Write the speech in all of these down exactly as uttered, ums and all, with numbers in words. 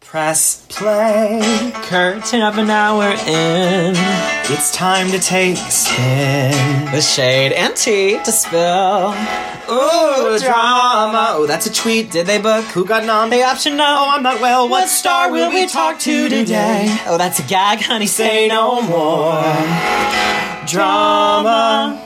Press play, curtain of an hour in. It's time to take a spin. The shade and tea to spill. Ooh, drama. Oh, that's a tweet. Did they book? Who got nom? The option no. Oh, I'm not well. What star will we talk to today? Oh, that's a gag, honey. Say no more. Drama.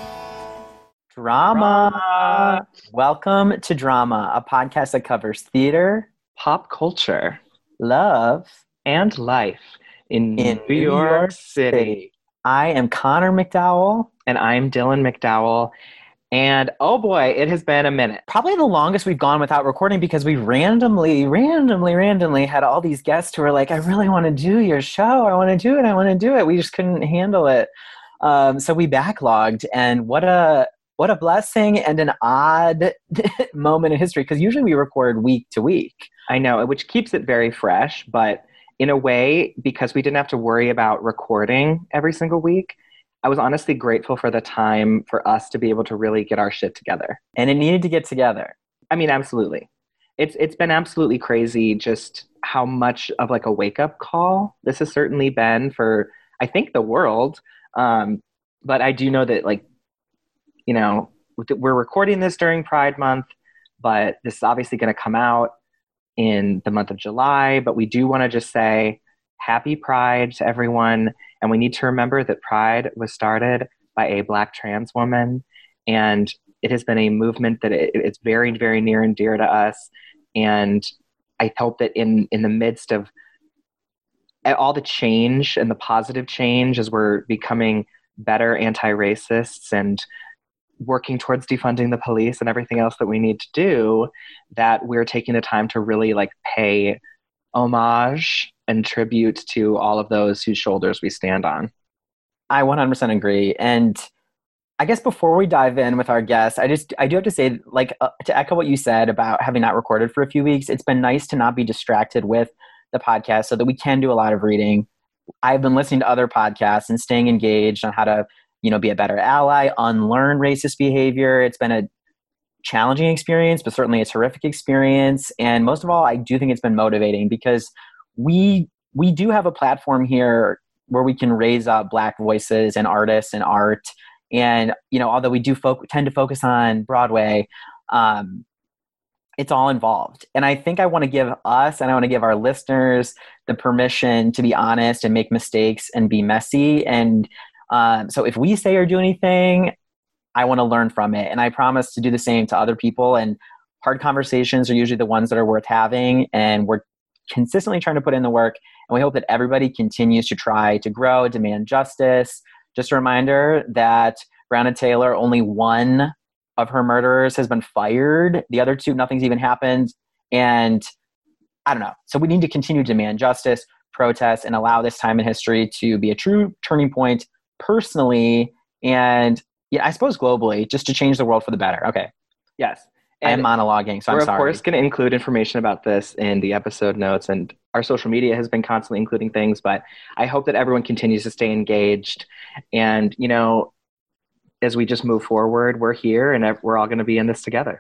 Drama. Welcome to Drama, a podcast that covers theater, pop culture, love, and life in, in New, York, York City. City. I am Connor McDowell. And I'm Dylan McDowell. And oh boy, it has been a minute. Probably the longest we've gone without recording because we randomly, randomly, randomly had all these guests who were like, I really want to do your show. I want to do it. I want to do it. We just couldn't handle it. Um, so we backlogged, and what a what a blessing and an odd moment in history, because usually we record week to week. I know, which keeps it very fresh, but in a way, because we didn't have to worry about recording every single week, I was honestly grateful for the time for us to be able to really get our shit together. And it needed to get together. I mean, absolutely. It's it's been absolutely crazy just how much of like a wake-up call this has certainly been for, I think, the world. Um, but I do know that, like, you know, we're recording this during Pride Month, but this is obviously going to come out in the month of July. But we do want to just say happy Pride to everyone. And we need to remember that Pride was started by a Black trans woman. And it has been a movement that it, it's very, very near and dear to us. And I hope that in, in the midst of all the change and the positive change as we're becoming better anti-racists and working towards defunding the police and everything else that we need to do, that we're taking the time to really like pay homage and tribute to all of those whose shoulders we stand on. I one hundred percent agree. And I guess before we dive in with our guests, I just, I do have to say, like, uh, to echo what you said about having not recorded for a few weeks, it's been nice to not be distracted with the podcast so that we can do a lot of reading. I've been listening to other podcasts and staying engaged on how to, you know, be a better ally, unlearn racist behavior. It's been a challenging experience, but certainly a terrific experience. And most of all, I do think it's been motivating because we we do have a platform here where we can raise up Black voices and artists and art. And, you know, although we do fo- tend to focus on Broadway, um, it's all involved. And I think I want to give us and I want to give our listeners the permission to be honest and make mistakes and be messy. And um, so if we say or do anything, I want to learn from it. And I promise to do the same to other people. And hard conversations are usually the ones that are worth having. And we're consistently trying to put in the work. And we hope that everybody continues to try to grow, demand justice. Just a reminder that Breonna Taylor, only one of her murderers has been fired. The other two, nothing's even happened. And I don't know. So we need to continue to demand justice, protest, and allow this time in history to be a true turning point personally and, yeah, I suppose globally, just to change the world for the better. Okay. Yes. And I'm monologuing, so I'm we're sorry. We're of course going to include information about this in the episode notes, and our social media has been constantly including things, but I hope that everyone continues to stay engaged. And, you know, as we just move forward, we're here and we're all going to be in this together.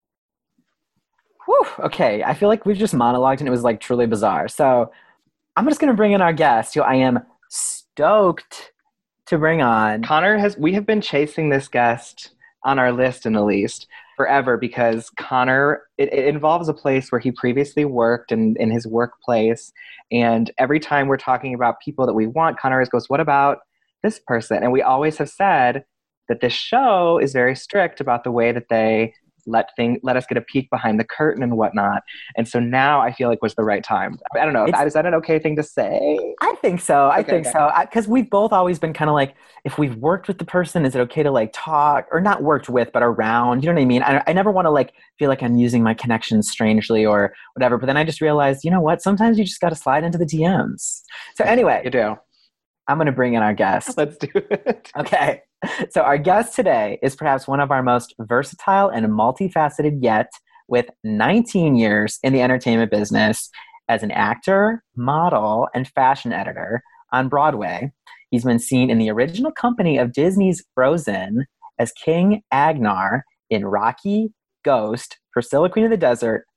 Whew, okay. I feel like we've just monologued and it was like truly bizarre. So I'm just going to bring in our guest, who I am stoked to bring on. Connor has, we have been chasing this guest on our list, in the least, forever, because Connor, it, it involves a place where he previously worked and in his workplace. And every time we're talking about people that we want, Connor always goes, what about this person? And we always have said that this show is very strict about the way that they let thing let us get a peek behind the curtain and whatnot. And so now I feel like was the right time. I don't know. It's, is that an okay thing to say? I think so. I okay, think okay. so. Because we've both always been kind of like, if we've worked with the person, is it okay to like talk, or not worked with, but around? You know what I mean? I, I never want to like feel like I'm using my connections strangely or whatever. But then I just realized, you know what? Sometims you just got to slide into the D Ms. So anyway, you do. I'm going to bring in our guest. Let's do it. Okay. So our guest today is perhaps one of our most versatile and multifaceted yet, with nineteen years in the entertainment business as an actor, model, and fashion editor on Broadway. He's been seen in the original company of Disney's Frozen as King Agnar in Rocky, Ghost, Priscilla, Queen of the Desert,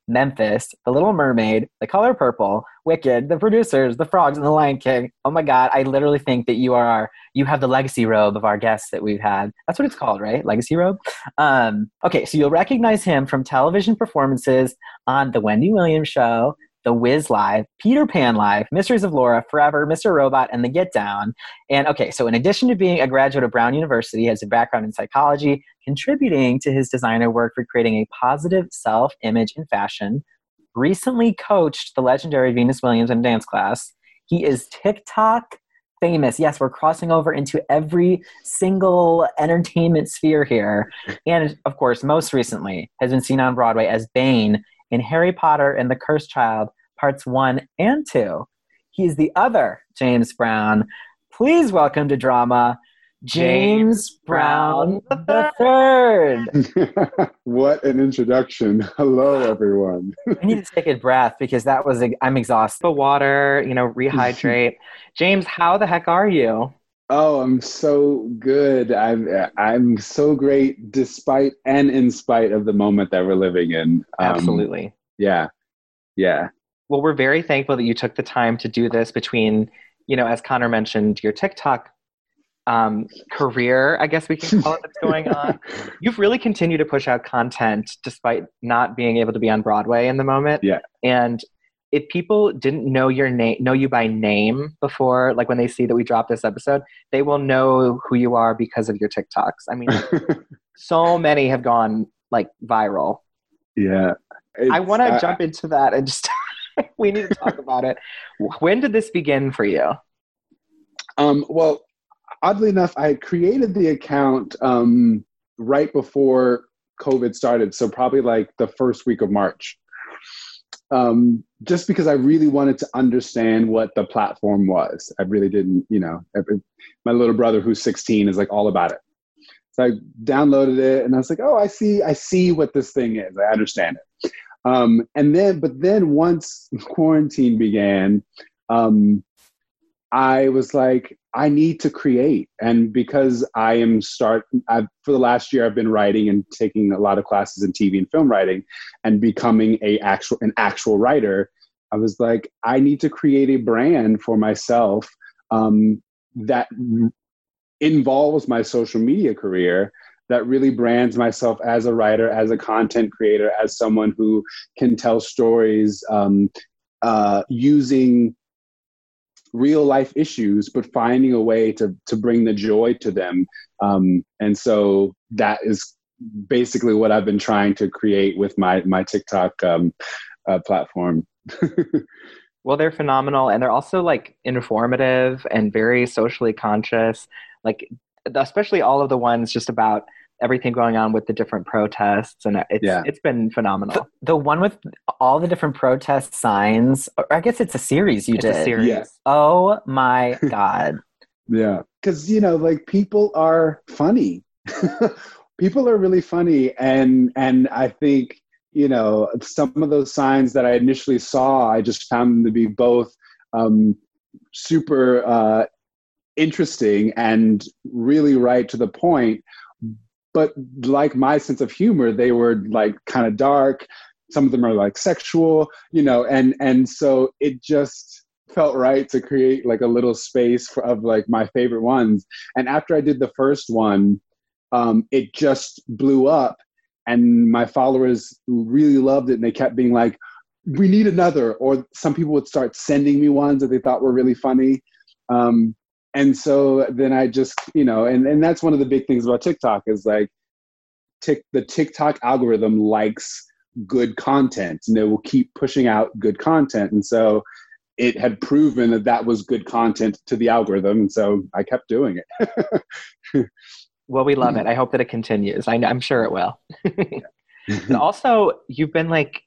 Memphis, The Little Mermaid, The Color Purple, Wicked, The Producers, The Frogs, and The Lion King. Oh my God, I literally think that you are, you have the legacy robe of our guests that we've had. That's what it's called, right? Legacy robe? Um, okay, so you'll recognize him from television performances on The Wendy Williams Show, The Wiz Live, Peter Pan Live, Mysteries of Laura, Forever, Mister Robot, and The Get Down. And okay, so in addition to being a graduate of Brown University, he has a background in psychology, contributing to his designer work for creating a positive self-image in fashion, recently coached the legendary Venus Williams in a dance class. He is TikTok famous. Yes, we're crossing over into every single entertainment sphere here. And of course, most recently has been seen on Broadway as Bane in Harry Potter and the Cursed Child, parts one and two. He is the other James Brown. Please welcome to drama, James, James Brown the Third. What an introduction. Hello, everyone. I need to take a breath because that was, a, I'm exhausted. The water, you know, rehydrate. James, how the heck are you? Oh, I'm so good. I'm I'm so great despite and in spite of the moment that we're living in. Um, Absolutely. Yeah. Yeah. Well, we're very thankful that you took the time to do this between, you know, as Connor mentioned, your TikTok um, career, I guess we can call it, that's going on. You've really continued to push out content despite not being able to be on Broadway in the moment. Yeah. And if people didn't know your name, know you by name before, like when they see that we dropped this episode, they will know who you are because of your TikToks. I mean, so many have gone like viral. Yeah. I want to uh, jump into that and just, we need to talk about it. When did this begin for you? Um, well, oddly enough, I created the account um, right before COVID started. So probably like the first week of March. Um, just because I really wanted to understand what the platform was. I really didn't, you know, every, my little brother who's sixteen is like all about it. So I downloaded it and I was like, oh, I see, I see what this thing is. I understand it. Um, and then, but then once quarantine began, um, I was like, I need to create. And because I am start, I've, for the last year, I've been writing and taking a lot of classes in T V and film writing and becoming a actual, an actual writer. I was like, I need to create a brand for myself um, that involves my social media career, that really brands myself as a writer, as a content creator, as someone who can tell stories um, uh, using real life issues, but finding a way to to bring the joy to them. Um, and so that is basically what I've been trying to create with my my TikTok um, uh, platform. Well, they're phenomenal, and they're also like informative and very socially conscious. Like, especially all of the ones just about everything going on with the different protests, and it's Yeah. it's been phenomenal. The, the one with all the different protest signs, or I guess it's a series you It's did. a series. Yeah. Oh my God. Yeah. Because, you know, like people are funny. People are really funny. And, and I think, you know, some of those signs that I initially saw, I just found them to be both um, super uh, interesting and really right to the point. But like my sense of humor, they were like kind of dark. Some of them are like sexual, you know, and, and so it just felt right to create like a little space for, of like my favorite ones. And after I did the first one, um, it just blew up and my followers really loved it. And they kept being like, we need another, or some people would start sending me ones that they thought were really funny. Um, And so then I just, you know, and, and that's one of the big things about TikTok is like tick, the TikTok algorithm likes good content and they will keep pushing out good content. And so it had proven that that was good content to the algorithm. And so I kept doing it. Well, we love it. I hope that it continues. I, I'm sure it will. And also, you've been like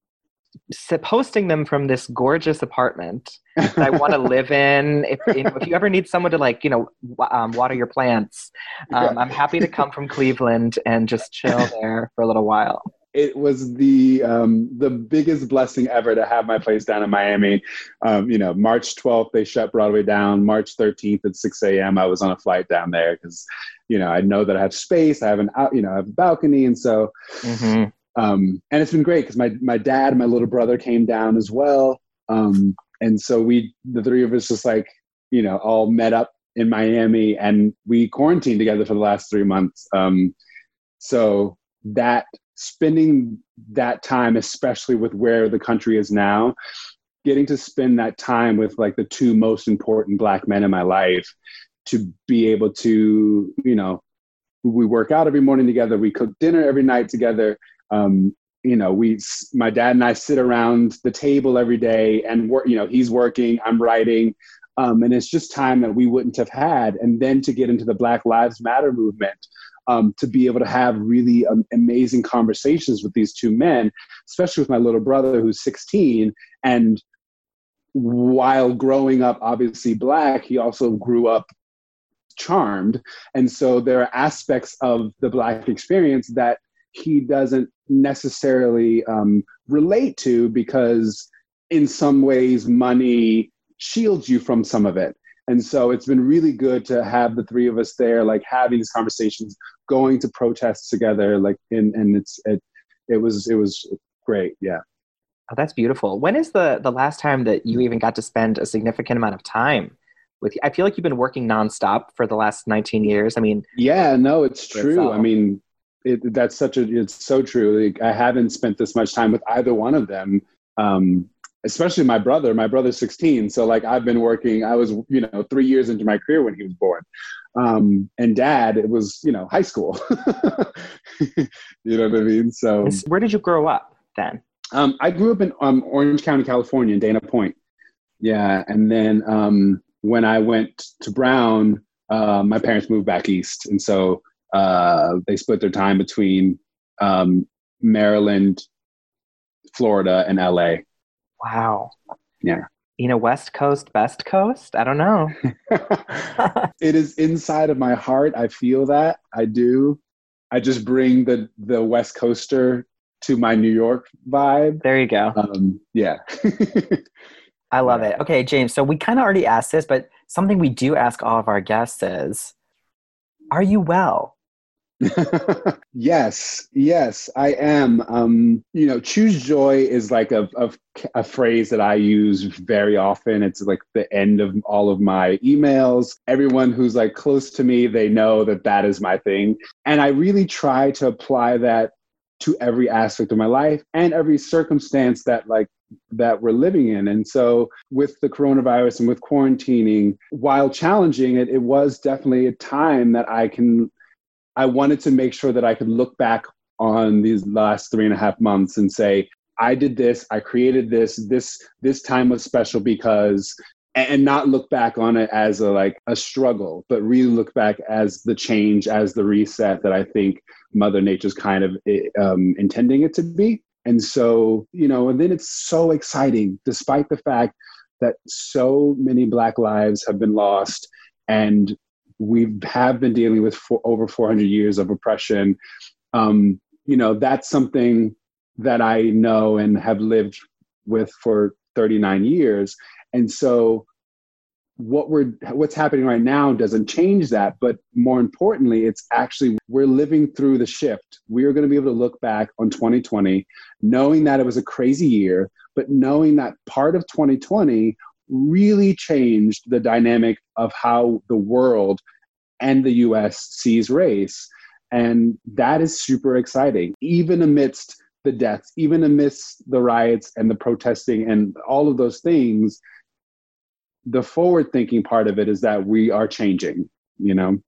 posting them from this gorgeous apartment that I want to live in. If, you know, if you ever need someone to like, you know, um, water your plants, um, I'm happy to come from Cleveland and just chill there for a little while. It was the um, the biggest blessing ever to have my place down in Miami. Um, you know, March twelfth, they shut Broadway down. March thirteenth at six a.m., I was on a flight down there because, you know, I know that I have space. I have an out, you know, I have a balcony. And so mm-hmm. Um, and it's been great because my, my dad and my little brother came down as well. Um, and so we, the three of us just like, you know, all met up in Miami and we quarantined together for the last three months. Um, so that spending that time, especially with where the country is now, getting to spend that time with like the two most important Black men in my life, to be able to, you know, we work out every morning together, we cook dinner every night together. Um, you know, we, my dad and I sit around the table every day and work, you know, he's working, I'm writing. Um, and it's just time that we wouldn't have had. And then to get into the Black Lives Matter movement, um, to be able to have really um, amazing conversations with these two men, especially with my little brother who's sixteen. And while growing up, obviously Black, he also grew up charmed. And so there are aspects of the Black experience that he doesn't necessarily um, relate to, because in some ways money shields you from some of it. And so it's been really good to have the three of us there, like having these conversations, going to protests together, like, and, and it's, it, it was, it was great. Yeah. Oh, that's beautiful. When is the, the last time that you even got to spend a significant amount of time with you? I feel like you've been working nonstop for the last nineteen years. I mean, yeah, no, it's true. Itself. I mean, it, that's such a, it's so true. Like, I haven't spent this much time with either one of them. Um, especially my brother, my brother's sixteen. So like I've been working, I was, you know, three years into my career when he was born. Um, and dad, it was, you know, high school, you know what I mean? So where did you grow up then? Um, I grew up in um, Orange County, California, in Dana Point. Yeah. And then um, when I went to Brown, uh, my parents moved back east. And so uh, they split their time between um, Maryland, Florida, and L A. Wow. Yeah. You know, West Coast, best coast? I don't know. It is inside of my heart. I feel that. I do. I just bring the, the West Coaster to my New York vibe. There you go. Um, yeah. I love it. Okay, James, so we kind of already asked this, but something we do ask all of our guests is, are you well? Yes, yes, I am. Um, you know, choose joy is like a, a, a phrase that I use very often. It's like the end of all of my emails. Everyone who's like close to me, they know that that is my thing. And I really try to apply that to every aspect of my life and every circumstance that like that we're living in. And so with the coronavirus and with quarantining, while challenging it, it was definitely a time that I can I wanted to make sure that I could look back on these last three and a half months and say, I did this, I created this, this, this time was special because, and not look back on it as a, like a struggle, but really look back as the change, as the reset that I think Mother Nature's kind of um, intending it to be. And so, you know, and then it's so exciting, despite the fact that so many Black lives have been lost and we have been dealing with for over four hundred years of oppression. Um, you know, that's something that I know and have lived with for thirty-nine years. And so what we're, what's happening right now doesn't change that. But more importantly, it's actually, we're living through the shift. We are going to be able to look back on twenty twenty, knowing that it was a crazy year, but knowing that part of twenty twenty really changed the dynamic of how the world and the U S sees race. And that is super exciting, even amidst the deaths, even amidst the riots and the protesting and all of those things. The forward thinking part of it is that we are changing, you know?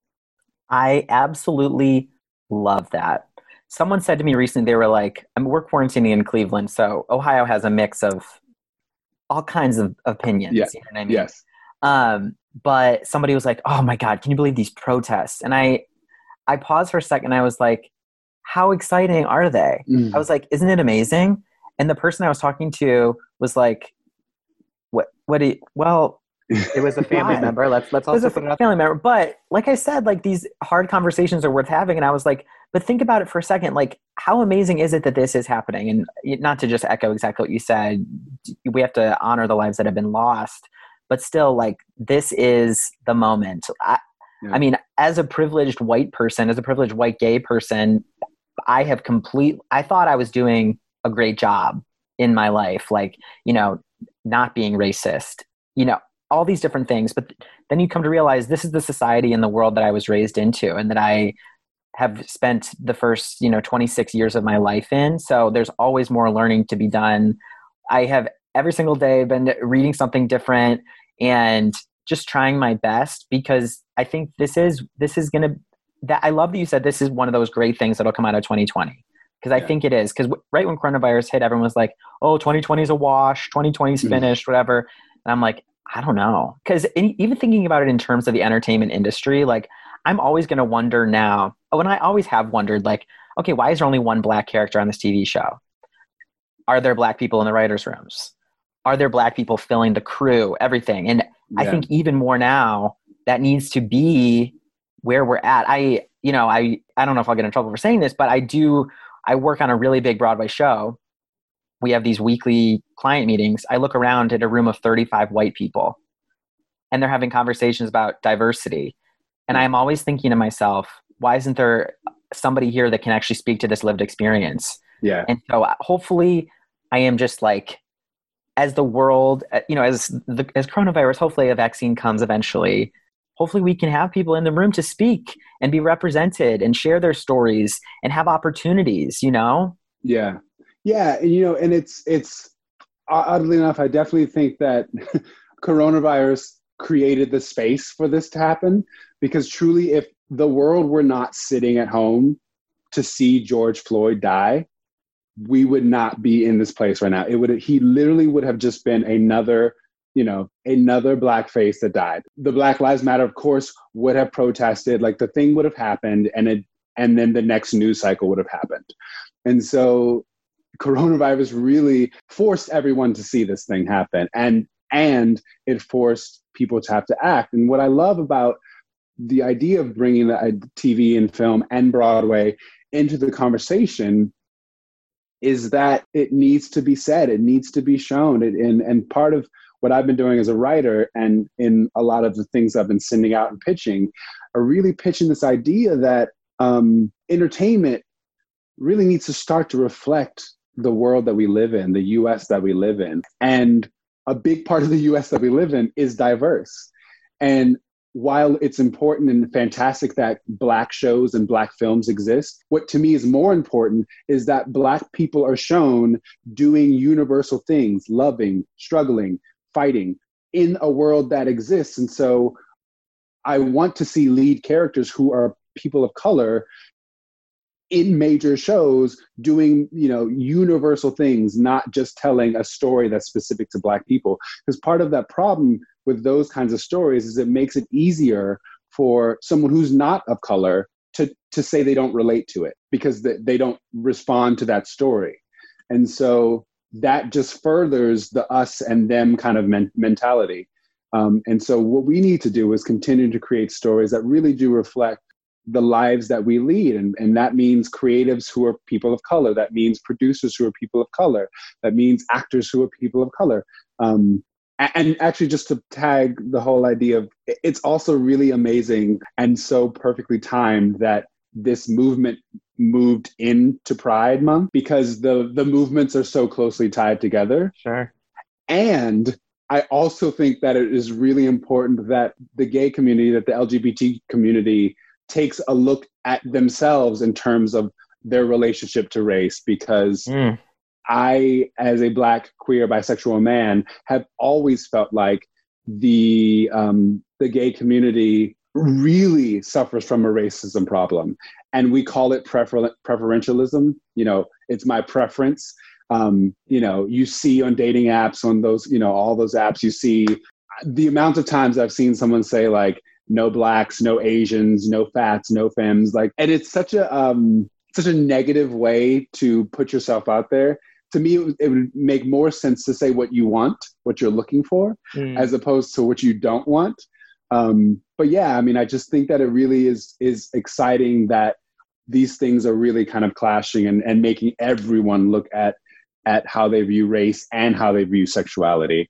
I absolutely love that. Someone said to me recently, they were like, I mean, we're quarantining in Cleveland, so Ohio has a mix of all kinds of opinions. Yeah. You know what I mean? Yes. Um, but somebody was like, oh my God, can you believe these protests? And I, I paused for a second. And I was like, how exciting are they? Mm. I was like, isn't it amazing? And the person I was talking to was like, what, what do you, well, it was a family member. Let's, let's also it was a family member. But like I said, like these hard conversations are worth having. And I was like, but think about it for a second. Like, how amazing is it that this is happening? And not to just echo exactly what you said, we have to honor the lives that have been lost, but still, like, this is the moment. I, yeah. I mean, as a privileged white person, as a privileged white gay person, I have complete, I thought I was doing a great job in my life, like, you know, not being racist, you know, all these different things. But then you come to realize this is the society and the world that I was raised into and that I have spent the first, you know, twenty-six years of my life in. So there's always more learning to be done. I have every single day been reading something different and just trying my best, because I think this is, this is going to, that I love that you said this is one of those great things that'll come out of twenty twenty. Because I Yeah. think it is. Because w- right when coronavirus hit, everyone was like, oh, twenty twenty is a wash, twenty twenty is finished, whatever. And I'm like, I don't know. Because even thinking about it in terms of the entertainment industry, like I'm always going to wonder now, oh, and I always have wondered, like, okay, why is there only one black character on this T V show? Are there black people in the writers' rooms? Are there black people filling the crew, everything? And I Yeah. think even more now, that needs to be where we're at. I, you know, I, I don't know if I'll get in trouble for saying this, but I do, I work on a really big Broadway show. We have these weekly client meetings. I look around at a room of thirty-five white people and they're having conversations about diversity. And I'm always thinking to myself, why isn't there somebody here that can actually speak to this lived experience? Yeah. And so uh, hopefully I am just like, as the world, uh, you know, as the, as coronavirus, hopefully a vaccine comes eventually, hopefully we can have people in the room to speak and be represented and share their stories and have opportunities, you know? Yeah. Yeah. And, you know, and it's, it's oddly enough, I definitely think that coronavirus created the space for this to happen, because truly, if the world were not sitting at home to see George Floyd die, we would not be in this place right now. It would, he literally would have just been another, you know, another black face that died. The Black Lives Matter, of course, would have protested, like the thing would have happened, and it, and then the next news cycle would have happened. And so coronavirus really forced everyone to see this thing happen, and and it forced people to have to act. And what I love about the idea of bringing the T V and film and Broadway into the conversation is that it needs to be said, it needs to be shown. It, and, and part of what I've been doing as a writer, and in a lot of the things I've been sending out and pitching, are really pitching this idea that um, entertainment really needs to start to reflect the world that we live in, the U S that we live in. And a big part of the U S that we live in is diverse. And while it's important and fantastic that Black shows and Black films exist, what to me is more important is that Black people are shown doing universal things, loving, struggling, fighting in a world that exists. And so I want to see lead characters who are people of color in major shows doing, you know, universal things, not just telling a story that's specific to Black people. Because part of that problem with those kinds of stories is it makes it easier for someone who's not of color to, to say they don't relate to it because they, they don't respond to that story. And so that just furthers the us and them kind of men- mentality. Um, and so what we need to do is continue to create stories that really do reflect the lives that we lead. And, and that means creatives who are people of color. That means producers who are people of color. That means actors who are people of color. Um, and, and actually, just to tag the whole idea of, it's also really amazing and so perfectly timed that this movement moved into Pride Month, because the, the movements are so closely tied together. Sure. And I also think that it is really important that the gay community, that the L G B T community takes a look at themselves in terms of their relationship to race, because mm. I, as a Black, queer, bisexual man, have always felt like the um, the gay community really suffers from a racism problem. And we call it prefer- preferentialism. You know, it's my preference. Um, you know, you see on dating apps, on those, you know, all those apps, you see the amount of times I've seen someone say like, no Blacks, no Asians, no fats, no femmes, like, and it's such a um, such a negative way to put yourself out there. To me, it would, it would make more sense to say what you want, what you're looking for, mm. as opposed to what you don't want. Um, but yeah, I mean, I just think that it really is is exciting that these things are really kind of clashing and, and making everyone look at at how they view race and how they view sexuality.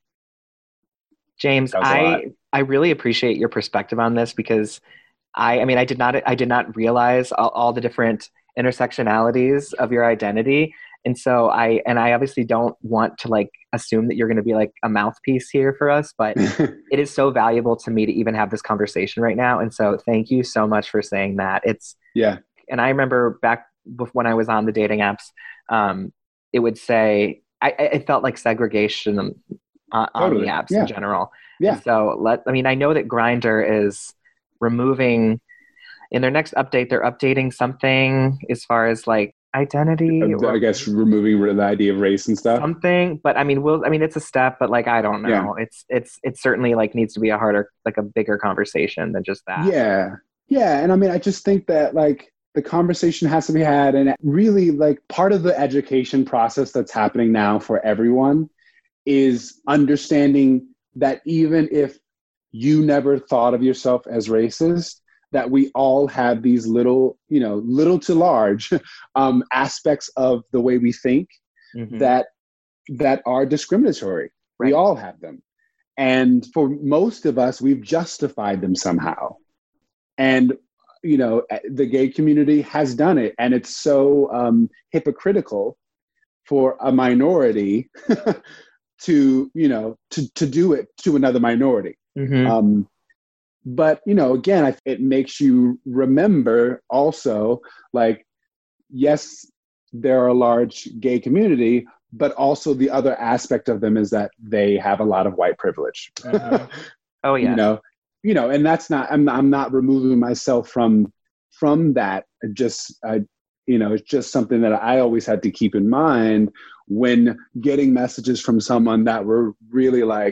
James, I I really appreciate your perspective on this, because I I mean I did not I did not realize all, all the different intersectionalities of your identity. And so I, and I obviously don't want to like assume that you're going to be like a mouthpiece here for us, but it is so valuable to me to even have this conversation right now. And so thank you so much for saying that. It's, yeah. And I remember back when I was on the dating apps, um, it would say, I, it felt like segregation on, on Totally. the apps Yeah. in general. Yeah. And so let, I mean, I know that Grindr is removing, in their next update, they're updating something as far as like identity, I, or I guess removing the idea of race and stuff. something. But I mean, we'll, I mean, it's a step, but like, I don't know. Yeah. It's, it's, it certainly like needs to be a harder, like a bigger conversation than just that. Yeah. Yeah. And I mean, I just think that like the conversation has to be had, and really like part of the education process that's happening now for everyone is understanding that even if you never thought of yourself as racist, that we all have these little, you know, little to large um, aspects of the way we think Mm-hmm. that that are discriminatory. Right. We all have them. And for most of us, we've justified them somehow. And, you know, the gay community has done it. And it's so um, hypocritical for a minority to, you know, to, to do it to another minority. Mm-hmm. Um, but, you know, again, I, it makes you remember also, like, yes, they're a large gay community, but also the other aspect of them is that they have a lot of white privilege. Mm-hmm. Oh, yeah. You know, you know, and that's not, I'm, I'm not removing myself from, from that. Just, uh, you know, it's just something that I always had to keep in mind when getting messages from someone that were really like,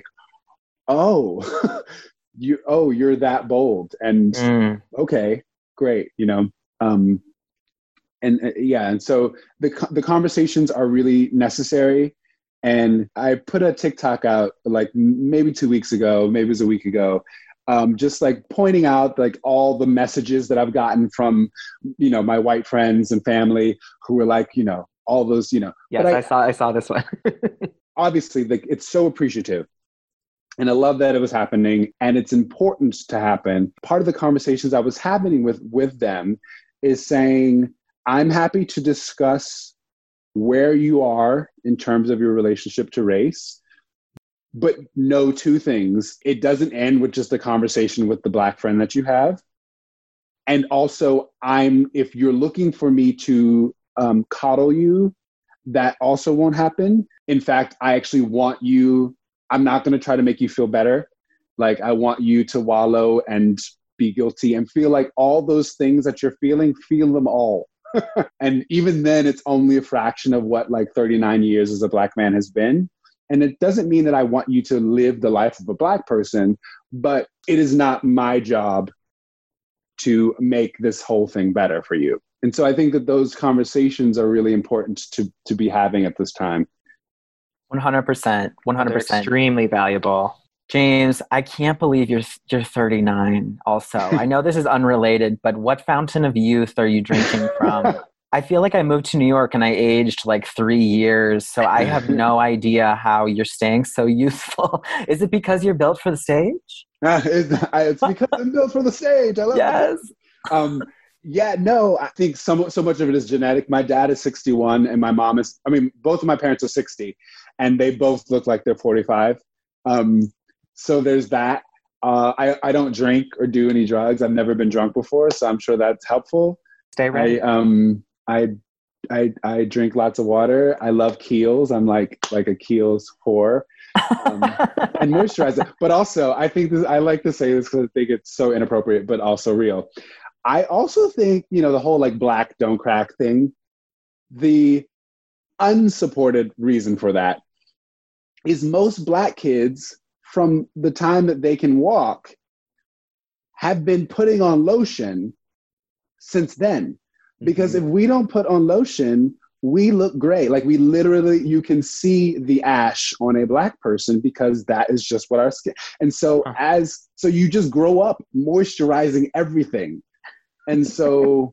oh, you, oh, you're that bold. And Mm. okay, great. You know, um, and uh, yeah. And so the, the conversations are really necessary. And I put a TikTok out like maybe two weeks ago, maybe it was a week ago, um, just like pointing out like all the messages that I've gotten from, you know, my white friends and family who were like, you know, all those, you know. Yes, but I, I saw I saw this one. Obviously, like, it's so appreciative. And I love that it was happening, and it's important to happen. Part of the conversations I was having with, with them is saying, I'm happy to discuss where you are in terms of your relationship to race, but know two things. It doesn't end with just a conversation with the Black friend that you have. And also, I'm, if you're looking for me to um, coddle you, that also won't happen. In fact, I actually want you, I'm not going to try to make you feel better. Like, I want you to wallow and be guilty and feel like all those things that you're feeling, feel them all. And even then, it's only a fraction of what like thirty-nine years as a Black man has been. And it doesn't mean that I want you to live the life of a Black person, but it is not my job to make this whole thing better for you. And so I think that those conversations are really important to, to be having at this time. one hundred percent. one hundred They're percent. extremely valuable. James, I can't believe you're you're thirty-nine also. I know this is unrelated, but what fountain of youth are you drinking from? I feel like I moved to New York and I aged like three years, so I have no idea how you're staying so youthful. Is it because you're built for the stage? Uh, it's, it's because I'm built for the stage. I love Yes. it. Um, yeah, no, I think so, so much of it is genetic. My dad is sixty-one and my mom is, I mean, both of my parents are sixty and they both look like they're forty-five. Um, so there's that. Uh, I, I don't drink or do any drugs. I've never been drunk before, so I'm sure that's helpful. Stay ready. I, um, I, I, I drink lots of water. I love Kiehl's. I'm like, like a Kiehl's whore. Um, and moisturizer. But also, I think this, I like to say this because I think it's so inappropriate, but also real. I also think, you know, the whole like Black don't crack thing, the unsupported reason for that is most Black kids from the time that they can walk have been putting on lotion since then. Because Mm-hmm. if we don't put on lotion, we look gray. Like, we literally, you can see the ash on a Black person because that is just what our skin. And so Huh. as, so you just grow up moisturizing everything. And so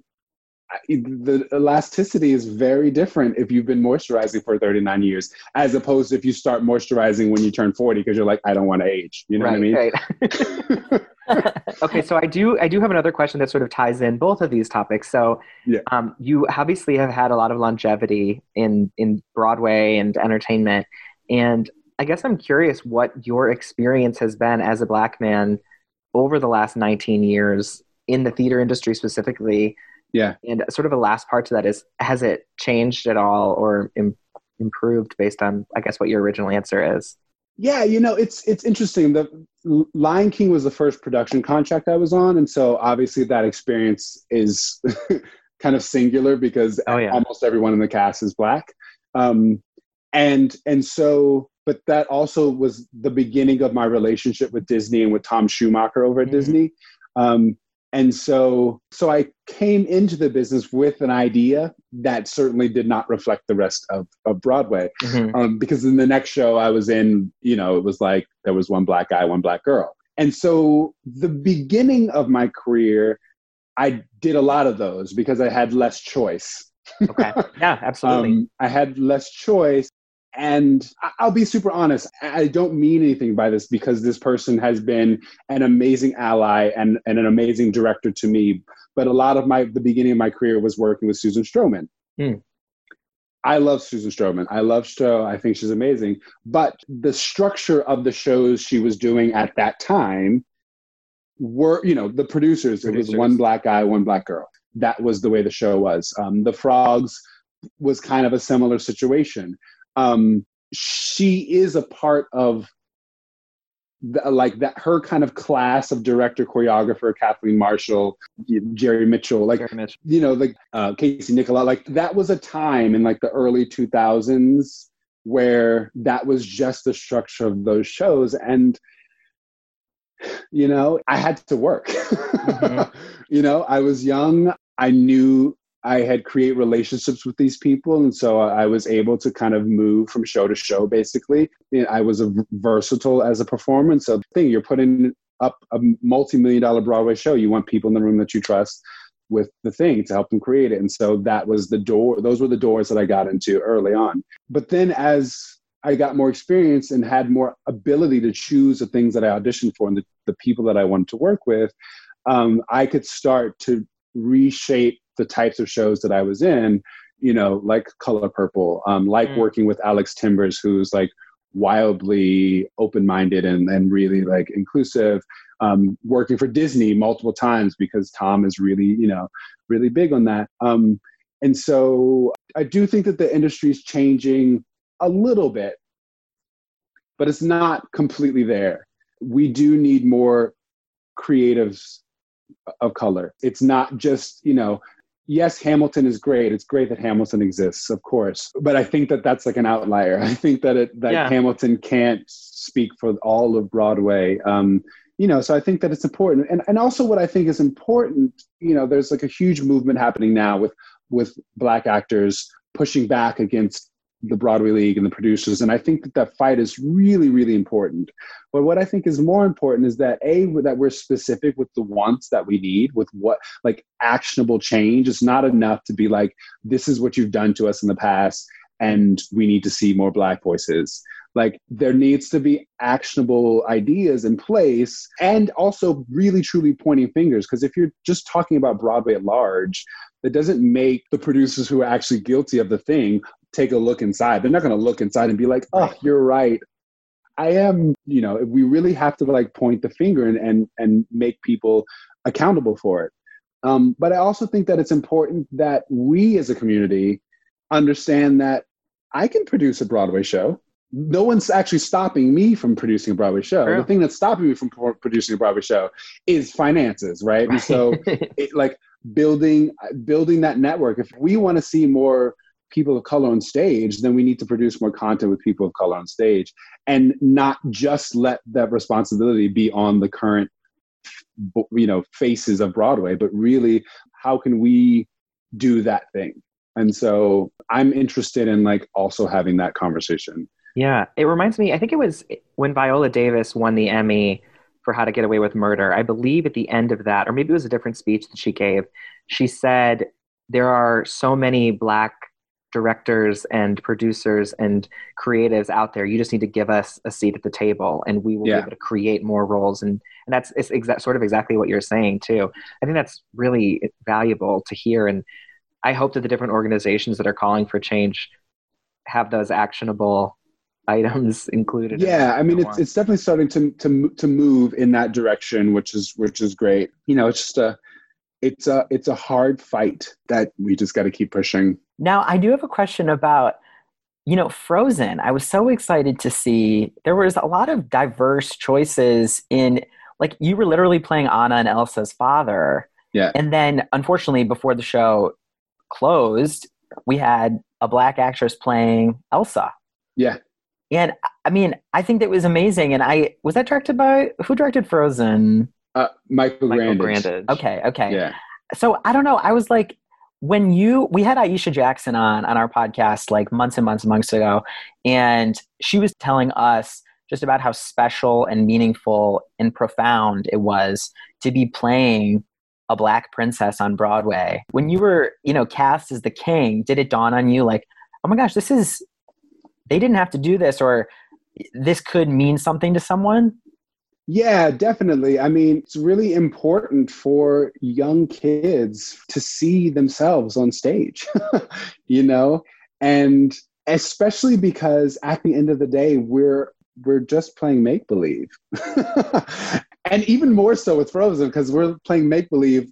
the elasticity is very different if you've been moisturizing for thirty-nine years, as opposed to if you start moisturizing when you turn forty because you're like, I don't want to age. You know right, what I mean? right. Okay, so I do I do have another question that sort of ties in both of these topics. So, Yeah. um, you obviously have had a lot of longevity in in Broadway and entertainment, and I guess I'm curious what your experience has been as a Black man over the last nineteen years in the theater industry specifically. Yeah. And sort of a last part to that is, has it changed at all or Im- improved based on, I guess, what your original answer is? Yeah, you know, it's it's interesting. The Lion King was the first production contract I was on, and so obviously that experience is kind of singular because Oh, yeah. almost everyone in the cast is Black, um, and and so, but that also was the beginning of my relationship with Disney and with Tom Schumacher over at Mm. Disney, um, and so so I came into the business with an idea that certainly did not reflect the rest of of Broadway. Mhm. Um, because in the next show I was in, you know, it was like there was one Black guy, one Black girl. And so the beginning of my career, I did a lot of those because I had less choice. Okay. Yeah, absolutely. Um, I had less choice. And I- I'll be super honest, I don't mean anything by this because this person has been an amazing ally and, and an amazing director to me. But a lot of my, the beginning of my career was working with Susan Stroman. Mm. I love Susan Stroman. I love Stro. I think she's amazing. But the structure of the shows she was doing at that time were, you know, the producers, Producers. it was one Black guy, one Black girl. That was the way the show was. Um, the Frogs was kind of a similar situation. Um, she is a part of the, like that, her kind of class of director, choreographer, Kathleen Marshall, Jerry Mitchell, like, Very much. you know, like uh, Casey Nicola, like that was a time in like the early two thousands where that was just the structure of those shows. And, you know, I had to work, Mm-hmm. you know, I was young. I knew I had create relationships with these people. And so I was able to kind of move from show to show, basically. You know, I was a versatile as a performer. And so the thing, you're putting up a multi-million dollar Broadway show. You want people in the room that you trust with the thing to help them create it. And so that was the door. Those were the doors that I got into early on. But then as I got more experience and had more ability to choose the things that I auditioned for and the, the people that I wanted to work with, um, I could start to reshape the types of shows that I was in, you know, like Color Purple, um, like Mm. working with Alex Timbers, who's like wildly open-minded and, and really like inclusive, um, working for Disney multiple times because Tom is really, you know, really big on that. Um, and so I do think that the industry is changing a little bit, but it's not completely there. We do need more creatives of color. It's not just, you know, yes, Hamilton is great. It's great that Hamilton exists, of course. But I think that that's like an outlier. I think that it, that Yeah. Hamilton can't speak for all of Broadway. Um, you know, so I think that it's important. And and also what I think is important, you know, there's like a huge movement happening now with with Black actors pushing back against the Broadway League and the producers. And I think that that fight is really, really important. But what I think is more important is that A, that we're specific with the wants that we need, with what, like actionable change. It's not enough to be like, this is what you've done to us in the past and we need to see more Black voices. Like there needs to be actionable ideas in place and also really truly pointing fingers. Because if you're just talking about Broadway at large, that doesn't make the producers who are actually guilty of the thing take a look inside. They're not going to look inside and be like, oh, you're right. I am, you know, we really have to like point the finger and, and, and make people accountable for it. Um, but I also think that it's important that we as a community understand that I can produce a Broadway show. No one's actually stopping me from producing a Broadway show. True. The thing that's stopping me from pro- producing a Broadway show is finances, right? And so it, like building, building that network. If we want to see more people of color on stage, then we need to produce more content with people of color on stage and not just let that responsibility be on the current, you know, faces of Broadway, but really how can we do that thing? And so I'm interested in like also having that conversation. Yeah, it reminds me, I think it was when Viola Davis won the Emmy for How to Get Away with Murder. I believe at the end of that, or maybe it was a different speech that she gave, she said, there are so many Black directors and producers and creatives out there. You just need to give us a seat at the table, and we will Yeah. be able to create more roles. And and that's it's exa- sort of exactly what you're saying too. I think that's really valuable to hear, and I hope that the different organizations that are calling for change have those actionable items included. Yeah, in I mean, it's one. it's definitely starting to to to move in that direction, which is which is great. You know, it's just a it's a it's a hard fight that we just got to keep pushing. Now, I do have a question about, you know, Frozen. I was so excited to see there was a lot of diverse choices in, like, you were literally playing Anna and Elsa's father. Yeah. And then, unfortunately, before the show closed, we had a Black actress playing Elsa. Yeah. And I mean, I think that was amazing. And I, was that directed by, who directed Frozen? Uh, Michael, Michael Grandage. Grandage. Okay, okay. Yeah. So I don't know. I was like, when you, we had Aisha Jackson on, on our podcast like months and months and months ago, and she was telling us just about how special and meaningful and profound it was to be playing a Black princess on Broadway. When you were, you know, cast as the king, did it dawn on you like, oh my gosh, this is, they didn't have to do this, or this could mean something to someone? Yeah, definitely. I mean, it's really important for young kids to see themselves on stage, you know, and especially because at the end of the day, we're we're just playing make-believe. And even more so with Frozen, because we're playing make-believe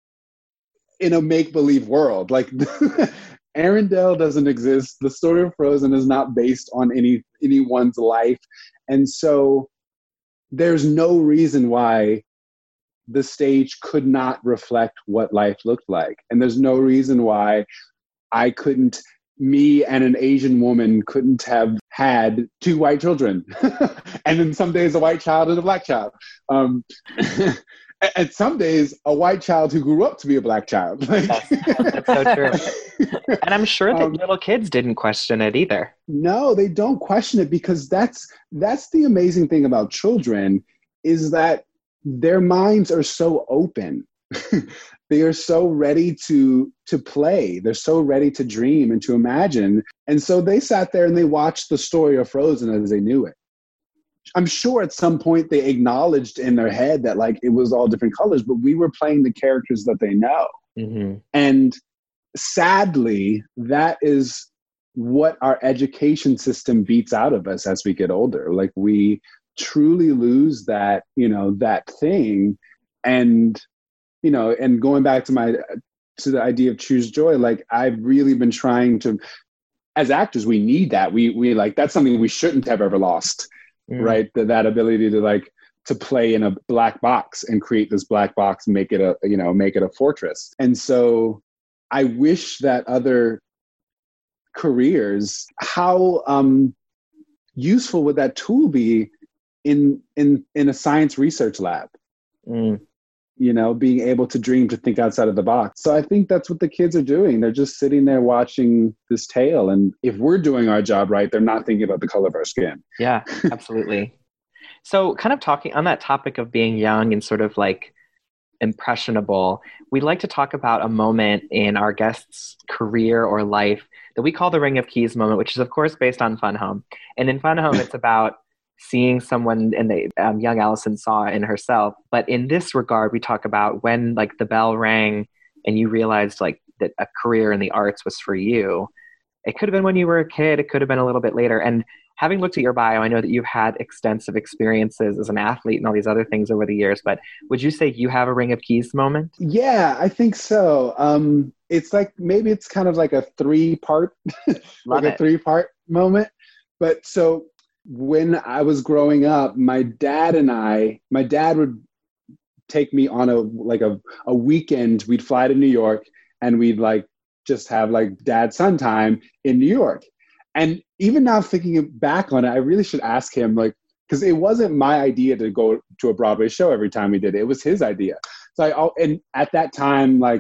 in a make-believe world. Like Arendelle doesn't exist. The story of Frozen is not based on any anyone's life. And so there's no reason why the stage could not reflect what life looked like. And there's no reason why I couldn't, me and an Asian woman couldn't have had two white children. And then some days a white child and a Black child. Um, and some days a white child who grew up to be a Black child. Like, That's so true. And I'm sure that Um, little kids didn't question it either. No, they don't question it, because that's that's the amazing thing about children, is that their minds are so open. They are so ready to to play. They're so ready to dream and to imagine. And so they sat there and they watched the story of Frozen as they knew it. I'm sure at some point they acknowledged in their head that like it was all different colors, but we were playing the characters that they know. Mm-hmm. And sadly, that is what our education system beats out of us as we get older. Like we truly lose that, you know, that thing. And, you know, and going back to my, to the idea of choose joy, like I've really been trying to, as actors, we need that. We, we like, that's something we shouldn't have ever lost, Mm. right? That, that ability to like, to play in a black box and create this black box, make it a, you know, make it a fortress. And so I wish that other careers, how um, useful would that tool be in in in a science research lab? Mm. You know, being able to dream, to think outside of the box. So I think that's what the kids are doing. They're just sitting there watching this tale. And if we're doing our job right, they're not thinking about the color of our skin. Yeah, absolutely. So kind of talking on that topic of being young and sort of like impressionable, we'd like to talk about a moment in our guest's career or life that we call the Ring of Keys moment, which is of course based on Fun Home. And in Fun Home, it's about seeing someone, and the um, young Allison saw in herself. But in this regard, we talk about when like the bell rang and you realized like that a career in the arts was for you. It could have been when you were a kid. It could have been a little bit later. And having looked at your bio, I know that you've had extensive experiences as an athlete and all these other things over the years, but would you say you have a Ring of Keys moment? Yeah, I think so. Um, it's like, maybe it's kind of like a three part, like it. a three part moment. But so when I was growing up, my dad and I, my dad would take me on a, like a, a weekend. We'd fly to New York and we'd like just have like dad son time in New York. And even now thinking back on it, I really should ask him, like, because it wasn't my idea to go to a Broadway show every time we did it. It was his idea. So I, and at that time, like,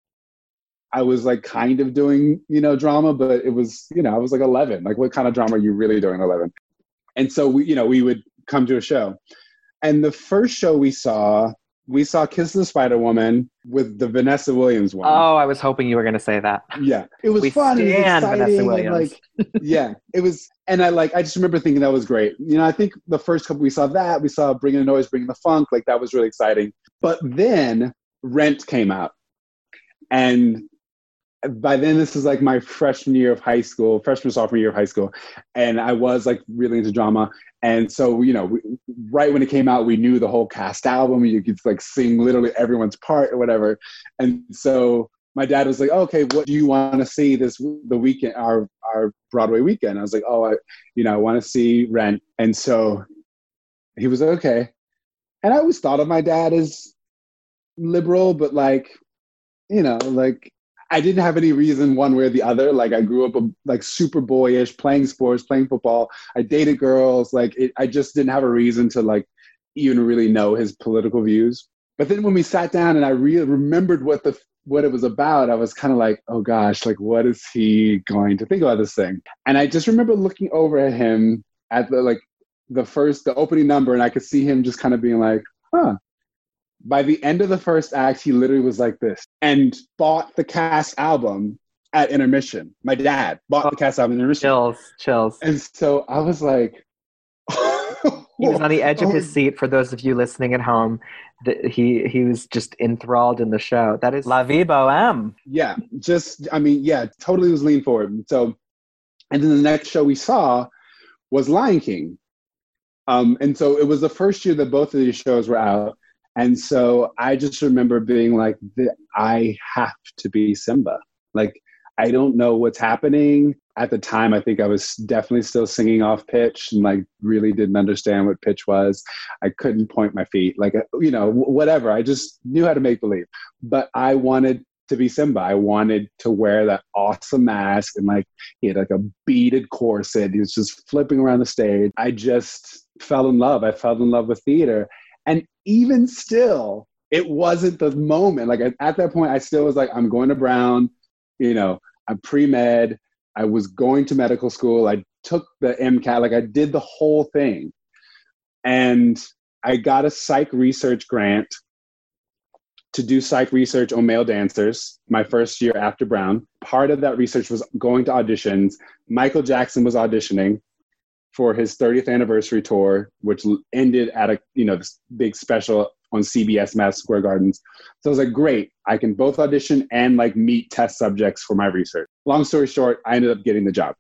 I was like kind of doing, you know, drama, but it was, you know, I was like eleven. Like, what kind of drama are you really doing at eleven? And so we, you know, we would come to a show. And the first show we saw we saw Kiss the Spider Woman with the Vanessa Williams one. Oh, I was hoping you were going to say that. Yeah, it was We fun. It was stand exciting. Vanessa And Williams. like, yeah, it was. And I like, I just remember thinking that was great. You know, I think the first couple we saw that, we saw Bringing the Noise, Bringing the Funk. Like that was really exciting. But then Rent came out. And by then, this is like my freshman year of high school, freshman, sophomore year of high school. And I was like really into drama. And so, you know, we, right when it came out, we knew the whole cast album. You could like sing literally everyone's part or whatever. And so my dad was like, oh, okay, what do you want to see this, the weekend, our, our Broadway weekend? I was like, oh, I, you know, I want to see Rent. And so he was like, okay. And I always thought of my dad as liberal, but like, you know, like, I didn't have any reason one way or the other. Like I grew up like super boyish, playing sports, playing football. I dated girls. Like it, I just didn't have a reason to like even really know his political views. But then when we sat down and I really remembered what the what it was about, I was kind of like, oh gosh, like what is he going to think about this thing? And I just remember looking over at him at the like the first the opening number, and I could see him just kind of being like, huh. By the end of the first act, he literally was like this and bought the cast album at intermission. My dad bought oh, the cast album at intermission. Chills, chills. And so I was like... He was on the edge of his seat, for those of you listening at home. The, he he was just enthralled in the show. That is... La Vie Boheme. Yeah, just, I mean, yeah, totally was leaning forward. So, and then the next show we saw was Lion King. Um, and so it was the first year that both of these shows were out. And so I just remember being like, I have to be Simba. Like, I don't know what's happening. At the time, I think I was definitely still singing off pitch and like really didn't understand what pitch was. I couldn't point my feet, like, you know, whatever. I just knew how to make believe. But I wanted to be Simba. I wanted to wear that awesome mask and like, he had like a beaded corset. He was just flipping around the stage. I just fell in love. I fell in love with theater. And even still, it wasn't the moment. Like at that point, I still was like, I'm going to Brown, you know, I'm pre-med. I was going to medical school. I took the MCAT, like I did the whole thing. And I got a psych research grant to do psych research on male dancers my first year after Brown. Part of that research was going to auditions. Michael Jackson was auditioning for his thirtieth anniversary tour, which ended at a, you know, this big special on C B S Madison Square Gardens. So I was like, great, I can both audition and like meet test subjects for my research. Long story short, I ended up getting the job.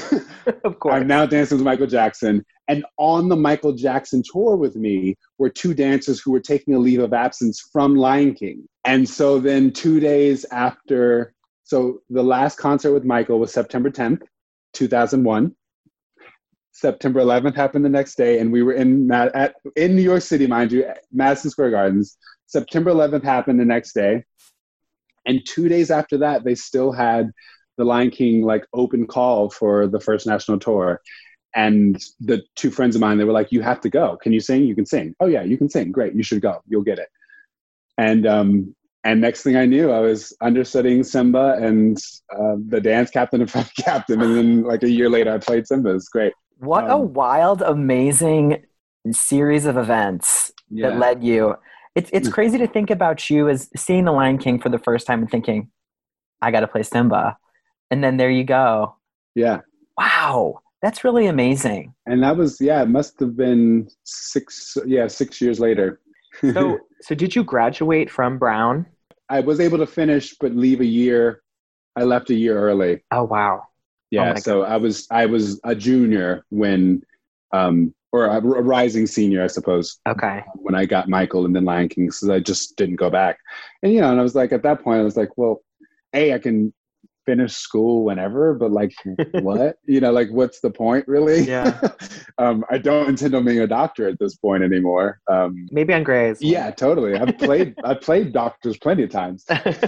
Of course. I'm now dancing with Michael Jackson. And on the Michael Jackson tour with me were two dancers who were taking a leave of absence from Lion King. And so then two days after, so the last concert with Michael was September tenth, two thousand one. September eleventh happened the next day, and we were in at in New York City, mind you, Madison Square Gardens. September eleventh happened the next day, and two days after that, they still had the Lion King like open call for the first national tour. And the two friends of mine, they were like, "You have to go. Can you sing? You can sing. Oh yeah, you can sing. Great, you should go. You'll get it." And um, and next thing I knew, I was understudying Simba and uh, the dance captain and front captain, and then like a year later, I played Simba. It's great. What um, a wild, amazing series of events yeah. that led you. It's it's crazy to think about you as seeing The Lion King for the first time and thinking, I got to play Simba. And then there you go. Yeah. Wow. That's really amazing. And that was, yeah, it must have been six, yeah, six years later. so, so did you graduate from Brown? I was able to finish, but leave a year. I left a year early. Oh, wow. Yeah, oh so I was I was a junior when, um, or a, a rising senior, I suppose. Okay. When I got Michael and then Lion King, so I just didn't go back. And you know, and I was like, at that point, I was like, well, A, I can finish school whenever, but like, what? You know, like, what's the point, really? Yeah. um, I don't intend on being a doctor at this point anymore. Um, Maybe on Grey's. Yeah, totally. I've played I've played doctors plenty of times.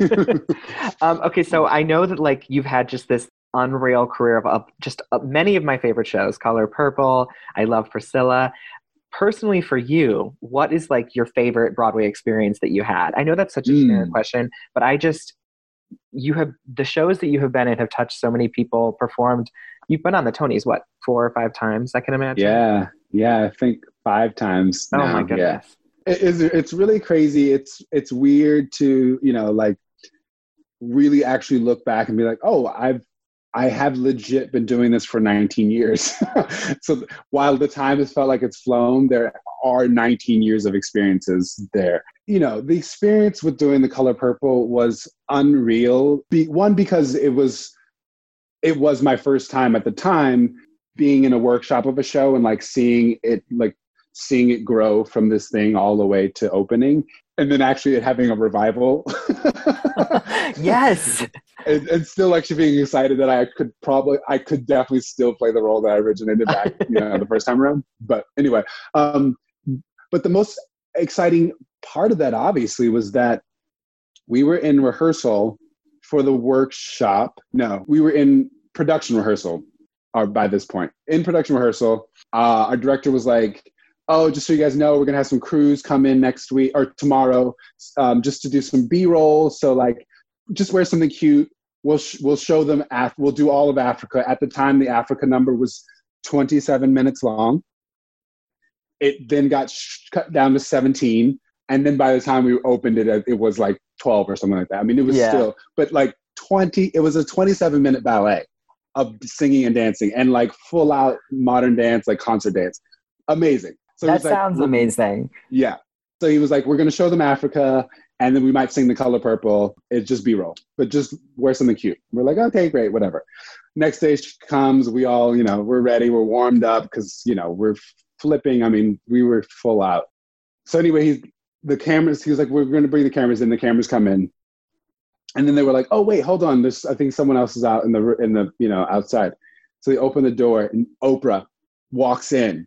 um, okay, so I know that like you've had just this unreal career of uh, just uh, many of my favorite shows. Color Purple. I love Priscilla. Personally, for you, what is like your favorite Broadway experience that you had? I know that's such a mm. generic question, but I just, you have, the shows that you have been in have touched so many people, performed. You've been on the Tonys, what, four or five times, I can imagine? Yeah. Yeah. I think five times. Oh now. my goodness. Yeah. It is, it's really crazy. It's it's weird to, you know, like really actually look back and be like, oh, I've I have legit been doing this for nineteen years. So while the time has felt like it's flown, there are nineteen years of experiences there. You know, the experience with doing The Color Purple was unreal. Be, one, because it was it was my first time at the time being in a workshop of a show and like seeing it like seeing it grow from this thing all the way to opening, and then actually it having a revival. Yes. and, and still actually being excited that I could probably, I could definitely still play the role that I originated back, you know, the first time around. But anyway, um, but the most exciting part of that obviously was that we were in rehearsal for the workshop. No, we were in production rehearsal uh, by this point. In production rehearsal, uh, our director was like, oh, just so you guys know, we're going to have some crews come in next week or tomorrow um, just to do some B-roll. So like, just wear something cute. We'll sh- we'll show them, Af- we'll do all of Africa. At the time, the Africa number was twenty-seven minutes long. It then got sh- cut down to seventeen. And then by the time we opened it, it was like twelve or something like that. I mean, it was Yeah. still, but like twenty, it was a twenty-seven minute ballet of singing and dancing and like full out modern dance, like concert dance. Amazing. So That he's like, sounds amazing. yeah. So he was like, we're going to show them Africa, and then we might sing The Color Purple. It's just B-roll, but just wear something cute. We're like, okay, great, whatever. Next day comes, we all, you know, we're ready, we're warmed up because, you know, we're flipping. I mean, we were full out. So anyway, he's, the cameras, he was like, we're going to bring the cameras in. The cameras come in. And then they were like, oh, wait, hold on. There's, I think someone else is out in the, in the, you know, outside. So they open the door and Oprah walks in.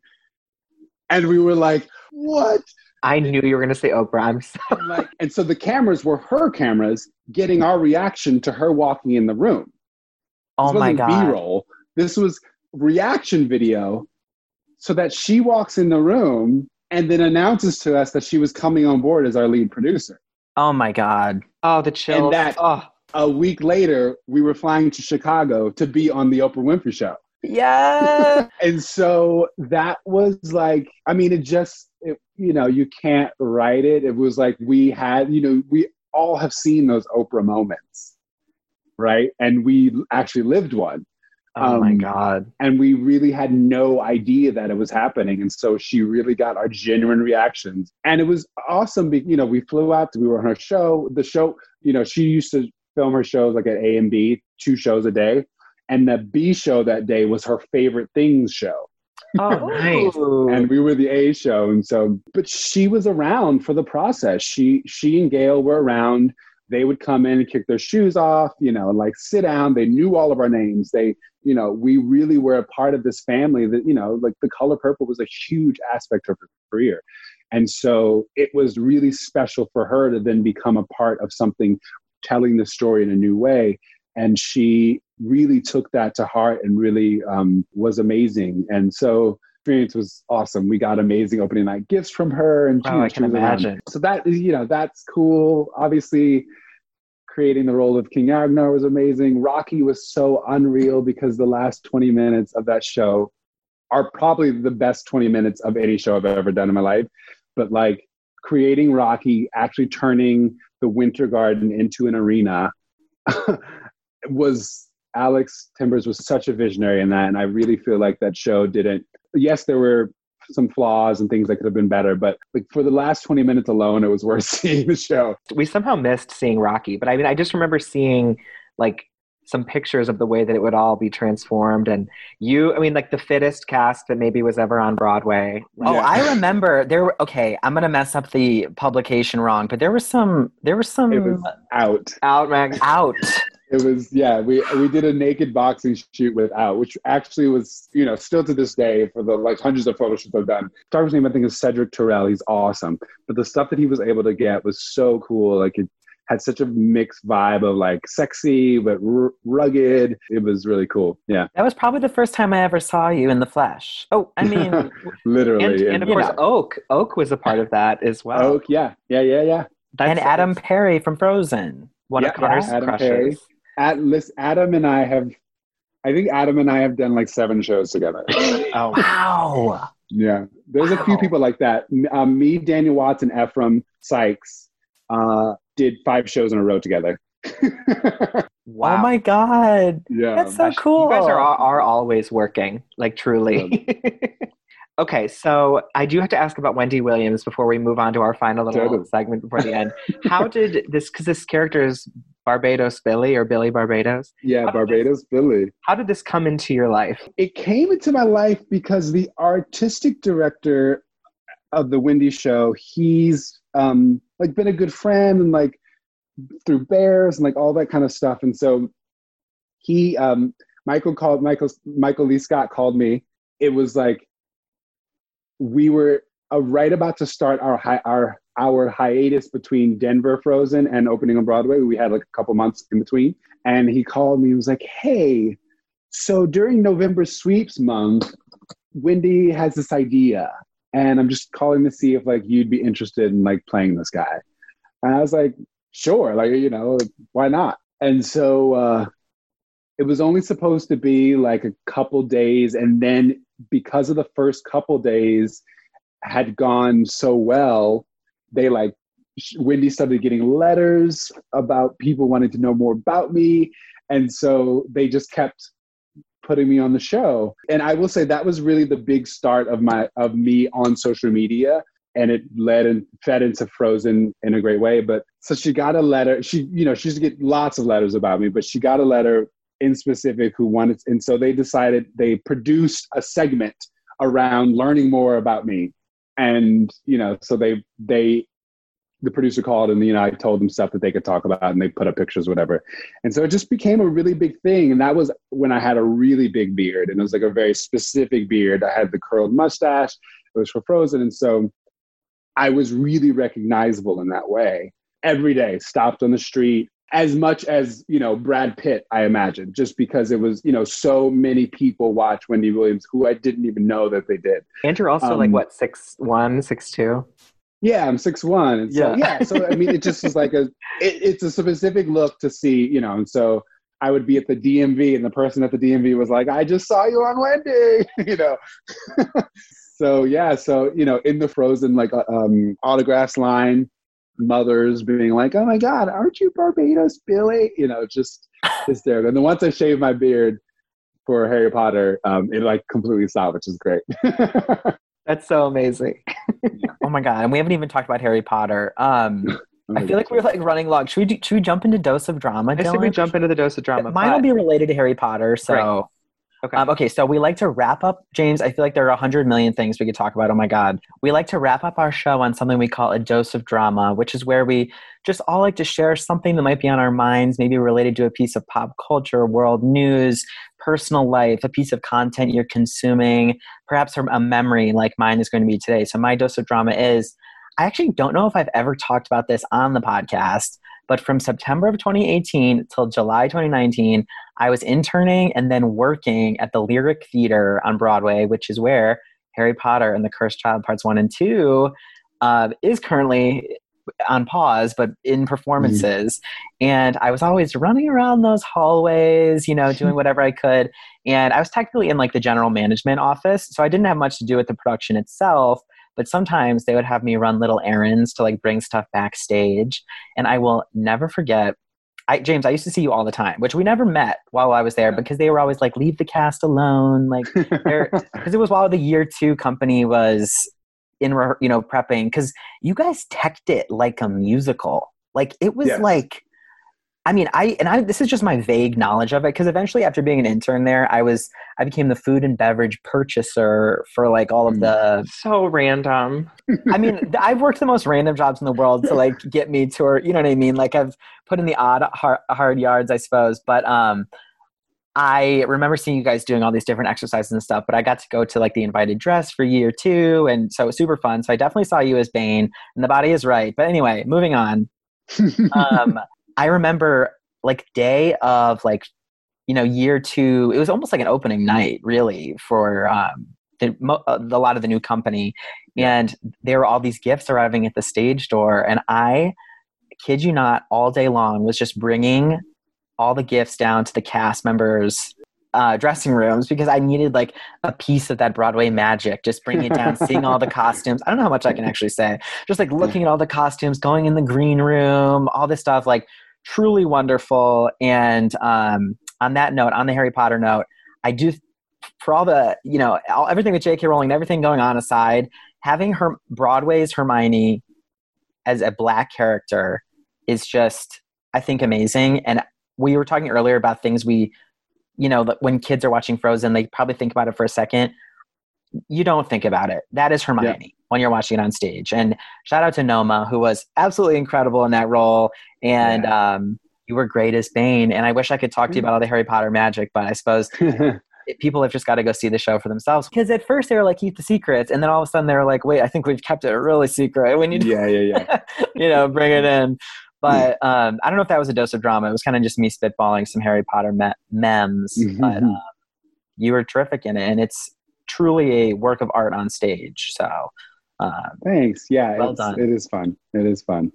And we were like, what? I knew you were going to say Oprah. I'm so And, like, and so the cameras were her cameras getting our reaction to her walking in the room. Oh This my wasn't God. B-roll. This was reaction video so that she walks in the room and then announces to us that she was coming on board as our lead producer. Oh my God. Oh, the chills. And that oh. a week later, we were flying to Chicago to be on the Oprah Winfrey Show. Yeah. And so that was like, I mean, it just, it, you know, you can't write it. It was like we had, you know, we all have seen those Oprah moments, right? And we actually lived one. Oh my Um, God. And we really had no idea that it was happening. And so she really got our genuine reactions. And it was awesome. Be, you know, we flew out, we were on her show. The show, you know, she used to film her shows like at A and B, two shows a day. And the B show that day was her favorite things show. Oh, nice. And we were the A show. And so, but she was around for the process. She, she and Gail were around. They would come in and kick their shoes off, you know, like sit down. They knew all of our names. They, you know, we really were a part of this family that, you know, like The Color Purple was a huge aspect of her career. And so it was really special for her to then become a part of something, telling the story in a new way. And she really took that to heart and really um, was amazing. And so experience was awesome. We got amazing opening night gifts from her. And Oh, I can imagine. So that, you know, that's cool. Obviously, creating the role of King Agnar was amazing. Rocky was so unreal because the last twenty minutes of that show are probably the best twenty minutes of any show I've ever done in my life. But like creating Rocky, actually turning the Winter Garden into an arena was, Alex Timbers was such a visionary in that. And I really feel like that show didn't, yes, there were some flaws and things that could have been better, but like for the last twenty minutes alone, it was worth seeing the show. We somehow missed seeing Rocky, but I mean, I just remember seeing like some pictures of the way that it would all be transformed. And you, I mean, like the fittest cast that maybe was ever on Broadway. Oh, Yeah. I remember there were, okay, I'm going to mess up the publication wrong, but there was some, there was some It was out. Out Mag. out. It was, yeah, we we did a naked boxing shoot with Out, which actually was, you know, still to this day for the like hundreds of photo shoots I've done. Star's name, I think, is Cedric Terrell. He's awesome. But the stuff that he was able to get was so cool. Like it had such a mixed vibe of like sexy, but r- rugged. It was really cool. Yeah. That was probably the first time I ever saw you in the flesh. Oh, I mean, Literally. And, and of you course, know. Oak. Oak was a part of that as well. Oak, yeah. Yeah, yeah, yeah. That's, and Adam Perry from Frozen. one Yeah, of Connor's Adam crushes. Perry. At list, Adam and I have, I think Adam and I have done like seven shows together. Oh, Wow. Yeah, there's Wow. a few people like that. Um, me, Daniel Watts, and Ephraim Sykes uh, did five shows in a row together. Wow. Oh my God. Yeah, That's so Gosh, cool. You guys are are always working, like truly. Okay, so I do have to ask about Wendy Williams before we move on to our final little Totally. segment before the end. How did this, because this character is Barbados Billy or Billy Barbados. yeah, How did Barbados Billy. How did this come into your life? It came into my life because the artistic director of the Wendy show, he's um, like been a good friend and like through Bears and like all that kind of stuff. And so he, um, Michael called, Michael, Michael Lee Scott called me. It was like, we were uh, right about to start our, hi- our, our hiatus between Denver Frozen and opening on Broadway. We had like a couple months in between. And he called me and was like, hey, so during November sweeps month, Wendy has this idea. And I'm just calling to see if like you'd be interested in like playing this guy. And I was like, sure, like, you know, why not? And so uh, it was only supposed to be like a couple days. And then because of the first couple days had gone so well, they like, Wendy started getting letters about people wanting to know more about me. And so they just kept putting me on the show. And I will say that was really the big start of my, of me on social media. And it led and fed into Frozen in a great way. But so she got a letter, she, you know, she used to get lots of letters about me, but she got a letter in specific who wanted, and so they decided, they produced a segment around learning more about me. And, you know, so they, they, the producer called and, you know, I told them stuff that they could talk about and they put up pictures, whatever. And so it just became a really big thing. And that was when I had a really big beard, and it was like a very specific beard. I had the curled mustache. It was for Frozen. And so I was really recognizable in that way. Every day, stopped on the street, as much as, you know, Brad Pitt, I imagine, just because it was, you know, so many people watch Wendy Williams who I didn't even know that they did. And you're also Um, like, what, six one, six two? Yeah, I'm six one. And so, Yeah. yeah. So, I mean, it just is like a, it, it's a specific look to see, you know, and so I would be at the D M V and the person at the D M V was like, I just saw you on Wendy, you know. So, yeah. So, you know, in the Frozen, like, um, autographs line, mothers being like, oh my God, aren't you Barbados Billy? You know, just hysterical. And then once I shaved my beard for Harry Potter, um, it like completely stopped, which is great. That's so amazing. Oh my God. And we haven't even talked about Harry Potter. Um, Oh I my feel like gosh. we're like running long. Should we, do, should we jump into Dose of Drama, I say we Dylan? jump into the dose of drama. Mine will but- be related to Harry Potter. So, Right. Okay. Um, okay, so we like to wrap up, James. I feel like there are a hundred million things we could talk about. Oh my God. We like to wrap up our show on something we call a dose of drama, which is where we just all like to share something that might be on our minds, maybe related to a piece of pop culture, world news, personal life, a piece of content you're consuming, perhaps a memory like mine is going to be today. So my dose of drama is, I actually don't know if I've ever talked about this on the podcast, but from September of twenty eighteen till July twenty nineteen, I was interning and then working at the Lyric Theater on Broadway, which is where Harry Potter and the Cursed Child Parts one and two uh, is currently on pause, but in performances. Mm-hmm. And I was always running around those hallways, you know, doing whatever I could. And I was technically in like the general management office, so I didn't have much to do with the production itself. But sometimes they would have me run little errands to like bring stuff backstage. And I will never forget, I, James, I used to see you all the time, which we never met while I was there because they were always like, leave the cast alone. Like, because it was while the year two company was in, you know, prepping, because you guys teched it like a musical. Like it was Yes. like, I mean, I, and I, this is just my vague knowledge of it. Cause eventually after being an intern there, I was, I became the food and beverage purchaser for like all of the, So random. I mean, I've worked the most random jobs in the world to like get me to, or, you know what I mean? Like I've put in the odd hard, hard yards, I suppose. But, um, I remember seeing you guys doing all these different exercises and stuff, but I got to go to like the invited dress for year two. And so it was super fun. So I definitely saw you as Bane, and the body is right. But anyway, moving on. um, I remember like day of like, you know, year two, it was almost like an opening night really for um, the, mo- uh, a lot of the new company. And there were all these gifts arriving at the stage door. And I, kid you not, all day long was just bringing all the gifts down to the cast members' uh, dressing rooms because I needed like a piece of that Broadway magic, just bringing it down, seeing all the costumes. I don't know how much I can actually say. Just like looking at all the costumes, going in the green room, all this stuff, like truly wonderful. And um, on that note, on the Harry Potter note, I do, for all the, you know, all, everything with J K Rowling, everything going on aside, having her Broadway's Hermione as a Black character is just, I think, amazing. And we were talking earlier about things we, you know, when kids are watching Frozen, they probably think about it for a second. You don't think about it. That is Hermione yeah. when you're watching it on stage. And shout out to Noma, who was absolutely incredible in that role. And yeah. um, you were great as Bane. And I wish I could talk to you about all the Harry Potter magic, but I suppose people have just got to go see the show for themselves. Because at first they were like, keep the secrets. And then all of a sudden they were like, wait, I think we've kept it really secret. When you yeah, yeah, yeah. you know, bring it in. But um, I don't know if that was a dose of drama. It was kind of just me spitballing some Harry Potter me- memes. Mm-hmm. But uh, you were terrific in it. And it's truly a work of art on stage. So um, thanks. Yeah, well it's, done. It is fun. It is fun.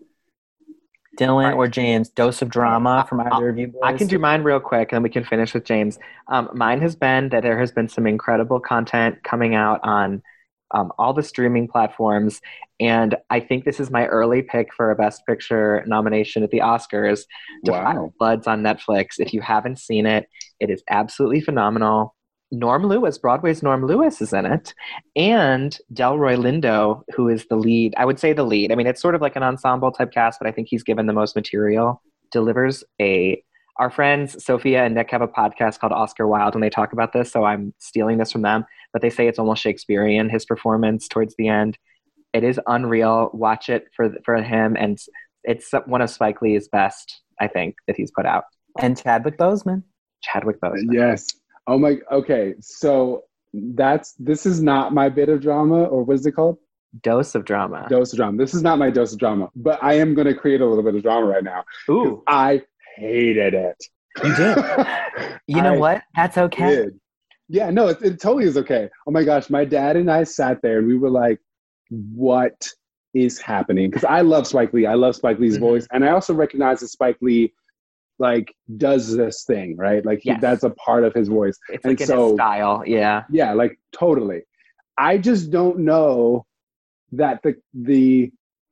Dylan right. or James, dose of drama from either of you boys? I can do mine real quick, and then we can finish with James. Um, mine has been that there has been some incredible content coming out on um, all the streaming platforms, and I think this is my early pick for a Best Picture nomination at the Oscars. Wow. Bloods on Netflix. If you haven't seen it, it is absolutely phenomenal. Norm Lewis, Broadway's Norm Lewis is in it, and Delroy Lindo, who is the lead. I would say the lead. I mean, it's sort of like an ensemble type cast, but I think he's given the most material. Delivers a. Our friends Sophia and Nick have a podcast called Oscar Wilde, and they talk about this, so I'm stealing this from them. But they say it's almost Shakespearean, his performance towards the end. It is unreal. Watch it for for him, and it's one of Spike Lee's best, I think, that he's put out. And Chadwick Boseman. Chadwick Boseman. Yes. Oh my, okay. So that's, this is not my bit of drama, or what is it called? Dose of drama. Dose of drama. This is not my dose of drama, but I am going to create a little bit of drama right now. Ooh. I hated it. You did. You know I what? That's okay. Did. Yeah, no, it, it totally is okay. Oh my gosh. My dad and I sat there and we were like, what is happening? Because I love Spike Lee. I love Spike Lee's mm-hmm. voice. And I also recognize that Spike Lee like does this thing, right? Like he, yes. that's a part of his voice. It's and like in so, his style. Yeah. Yeah, like totally. I just don't know that the the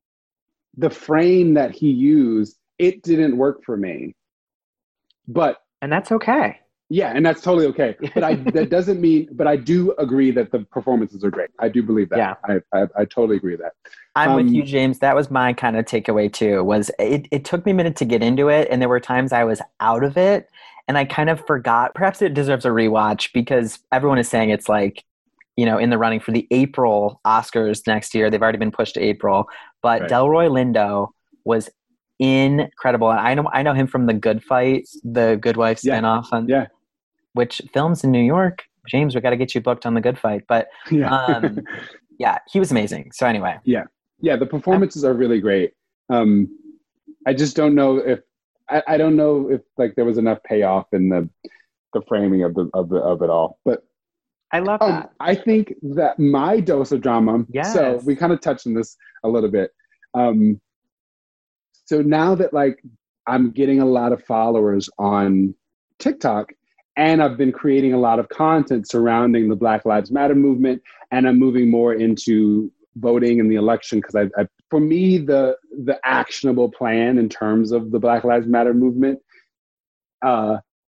the frame that he used, it didn't work for me. But and that's okay. Yeah, and that's totally okay. But I that doesn't mean but I do agree that the performances are great. I do believe that. Yeah. I I, I totally agree with that. I'm um, with you, James. That was my kind of takeaway too, was it, it took me a minute to get into it. And there were times I was out of it and I kind of forgot. Perhaps it deserves a rewatch because everyone is saying it's like, you know, in the running for the April Oscars next year. They've already been pushed to April. But right. Delroy Lindo was incredible. And I know I know him from The Good Fight, the Good Wife yeah. spinoff, on, yeah. which films in New York. James, we got to get you booked on The Good Fight. But yeah. um, yeah, he was amazing. So anyway. Yeah. Yeah, the performances are really great. Um, I just don't know if I, I don't know if like there was enough payoff in the the framing of the of the of it all. But I love um, that. I think that my dose of drama. Yes. So we kind of touched on this a little bit. Um, so now that like I'm getting a lot of followers on TikTok, and I've been creating a lot of content surrounding the Black Lives Matter movement, and I'm moving more into voting in the election because I, I, for me, the the actionable plan in terms of the Black Lives Matter movement uh,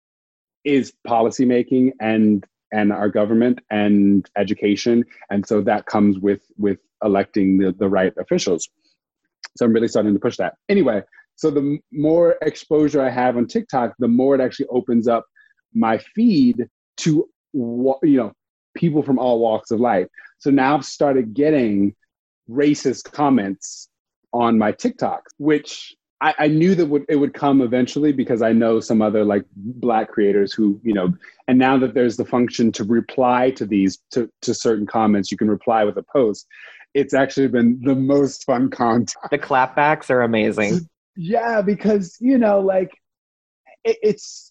is policymaking and and our government and education, and so that comes with with electing the the right officials. So I'm really starting to push that. Anyway, so the m- more exposure I have on TikTok, the more it actually opens up my feed to you know people from all walks of life. So now I've started getting racist comments on my TikToks, which I, I knew that would, it would come eventually because I know some other like Black creators who, you know, and now that there's the function to reply to these, to, to certain comments, you can reply with a post. It's actually been the most fun content. The clapbacks are amazing. Yeah, because, you know, like it, it's,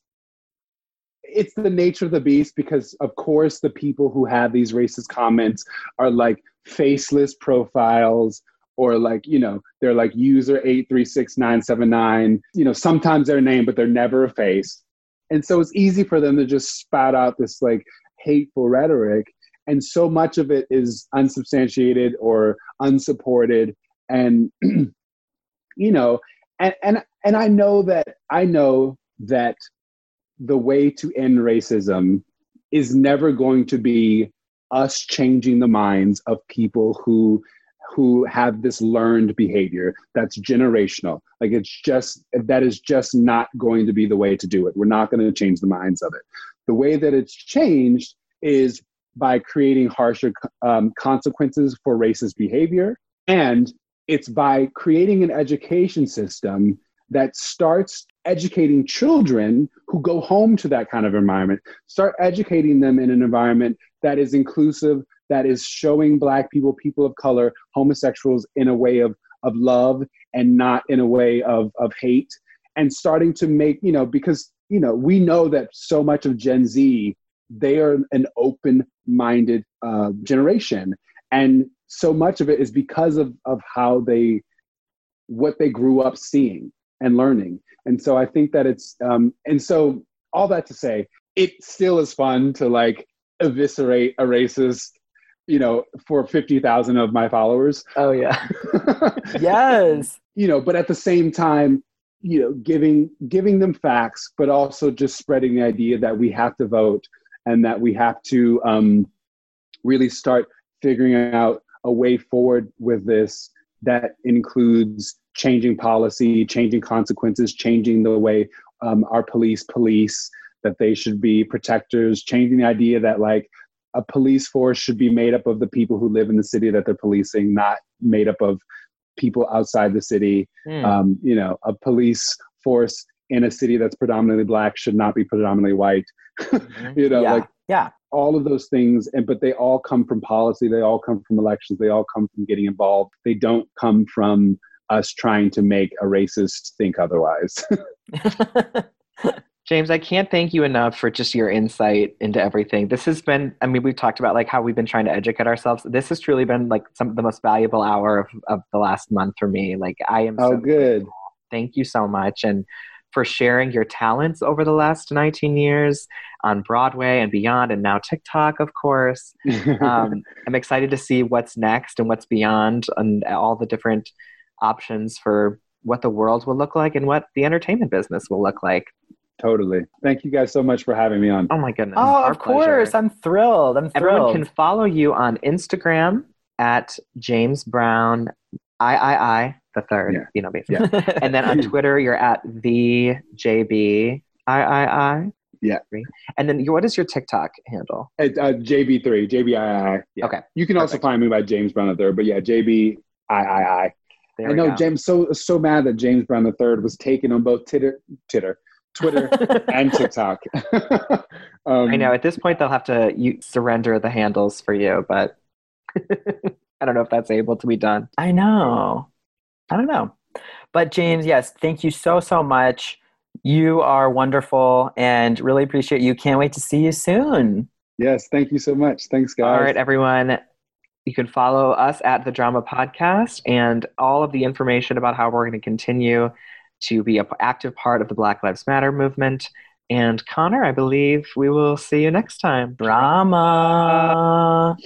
it's the nature of the beast because of course the people who have these racist comments are like faceless profiles or like, you know, they're like user eight three six nine seven nine, you know, sometimes their name, but they're never a face. And so it's easy for them to just spout out this like hateful rhetoric. And so much of it is unsubstantiated or unsupported. And, you know, and, and, and I know that, I know that the way to end racism is never going to be us changing the minds of people who who have this learned behavior that's generational. Like it's just, that is just not going to be the way to do it. We're not going to change the minds of it. The way that it's changed is by creating harsher um, consequences for racist behavior. And it's by creating an education system that starts educating children who go home to that kind of environment, start educating them in an environment that is inclusive, that is showing Black people, people of color, homosexuals in a way of, of love and not in a way of, of hate, and starting to make, you know, because, you know, we know that so much of Gen Z, they are an open-minded uh, generation. And so much of it is because of, of how they, what they grew up seeing and learning. And so I think that it's, um, and so all that to say, it still is fun to like eviscerate a racist, you know, for fifty thousand of my followers. Oh yeah. Yes. You know, but at the same time, you know, giving, giving them facts, but also just spreading the idea that we have to vote and that we have to um, really start figuring out a way forward with this that includes changing policy, changing consequences, changing the way um, our police police, that they should be protectors, changing the idea that like a police force should be made up of the people who live in the city that they're policing, not made up of people outside the city. Mm. Um, you know, a police force in a city that's predominantly Black should not be predominantly white. Mm-hmm. You know, yeah. like yeah. all of those things, and but they all come from policy. They all come from elections. They all come from getting involved. They don't come from us trying to make a racist think otherwise. James, I can't thank you enough for just your insight into everything. This has been, I mean, we've talked about like how we've been trying to educate ourselves. This has truly been like some of the most valuable hour of, of the last month for me. Like I am oh, so good. grateful. Thank you so much. And for sharing your talents over the last nineteen years on Broadway and beyond, and now TikTok, of course. um, I'm excited to see what's next and what's beyond, and all the different options for what the world will look like and what the entertainment business will look like. Totally. Thank you guys so much for having me on. Oh my goodness. Oh, Our of course. pleasure. I'm thrilled. I'm thrilled. Everyone can follow you on Instagram at James Brown I I I the third. Yeah. You know, basically. Yeah. And then on Twitter, you're at the J B I I I. Yeah. And then what is your TikTok handle? It's uh, J B three, J B I I. Yeah. Okay. You can Perfect. also find me by James Brown the third, but yeah, J B I I I. There I know go. James so so mad that James Brown the third was taken on both Titter, Titter, Twitter and TikTok. um, I know at this point they'll have to you, surrender the handles for you, but I don't know if that's able to be done. I know. I don't know. But James, yes, thank you so, so much. You are wonderful and really appreciate you. Can't wait to see you soon. Yes, thank you so much. Thanks, guys. All right, everyone. You can follow us at The Drama Podcast, and all of the information about how we're going to continue to be an active part of the Black Lives Matter movement. And Connor, I believe we will see you next time. Drama.